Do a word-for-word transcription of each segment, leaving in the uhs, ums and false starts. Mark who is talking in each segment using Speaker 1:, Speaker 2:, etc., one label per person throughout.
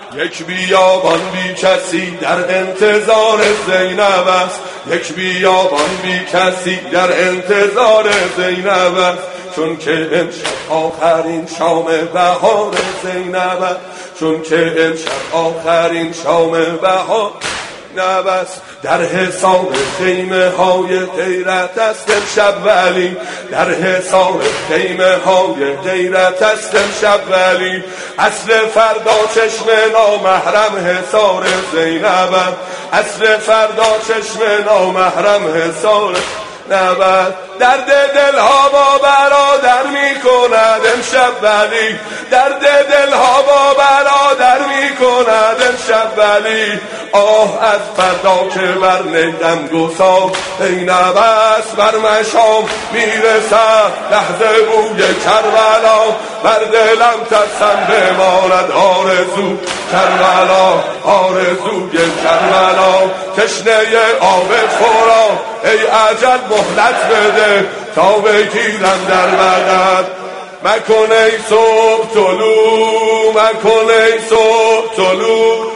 Speaker 1: یک بیابان بی کسی در انتظار زینب است، یک بیابان بی کسی در انتظار زینب است، چون که امشب آخرین شام بهار زینب است، چون که امشب آخرین شام بهار نبست. در حساب خیمه های غیرت است امشب ولی، در حساب خیمه های غیرت است امشب ولی، اصل فردا چشم نامحرم حصار زینب، اصل فردا چشم نامحرم حصار نبست. درد دلها با برادر می کند امشب ولی، درد دلها با برادر می کند امشب ولی، آه از فردا که بر نیدم گسا زینب است، بر مشام میرسد لحظه بوی کربلا، بر دلم ترسم بماند آرزو کربلا، آرزوی کربلا، تشنه آب خورا ای عجل مهلت بده تا بگیرم در بدن. مکن ای صبح طلوع، مکن ای صبح طلوع،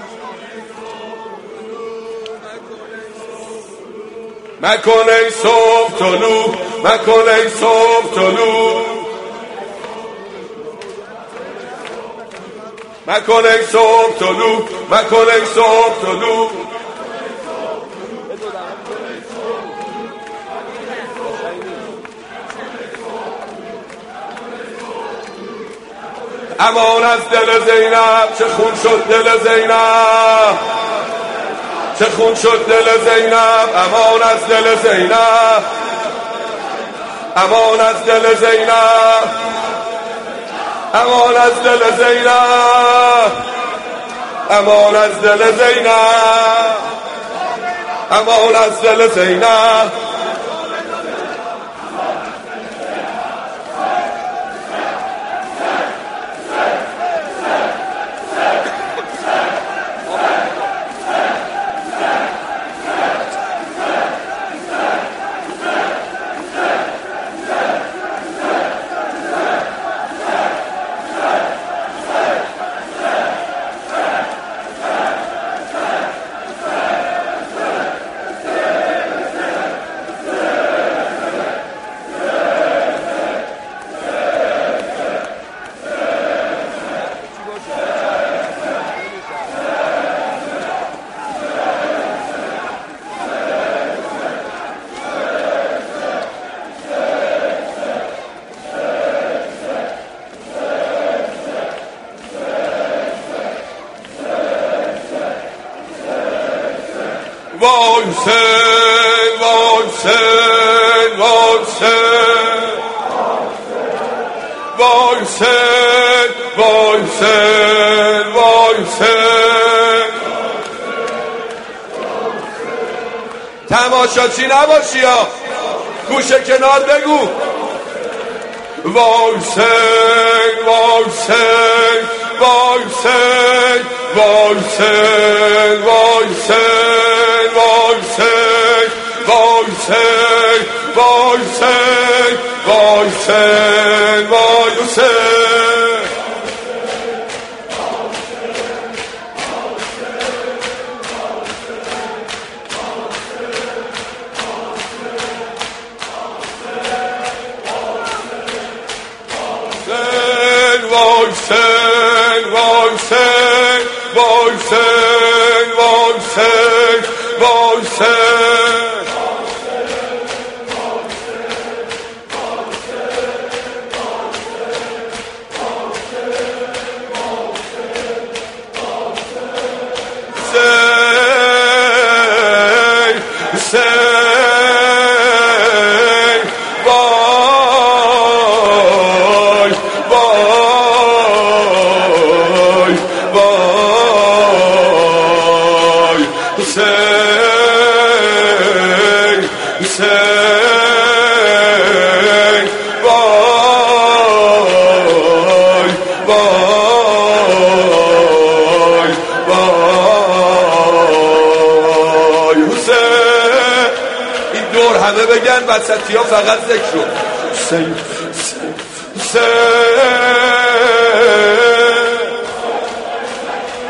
Speaker 1: مکن ای صبح طلوع، مکن ای صبح طلوع، مکن ای صبح طلوع، مکن ای صبح طلوع. امان از دل زینب، چه خون شد دل زینب، چه خون شد دل زینب، امان از دل زینب، امان از دل زینب، امان از دل زینب، امان از دل زینب، امان از دل زینب. وای حسین، وای حسین، وای حسین، وای حسین، وای حسین، وای حسین. تماشاچی نباشی ها، گوشه کنار بگو. وای حسین، وای حسین، وای حسین، وای حسین، وای حسین، وای حسین، وای حسین، وای حسین، وای حسین، وای حسین. وای حسین، وای حسین، وای حسین، وای حسین، وای حسین. همه بگن وسطی ها فقط ذکر رو حسین حسین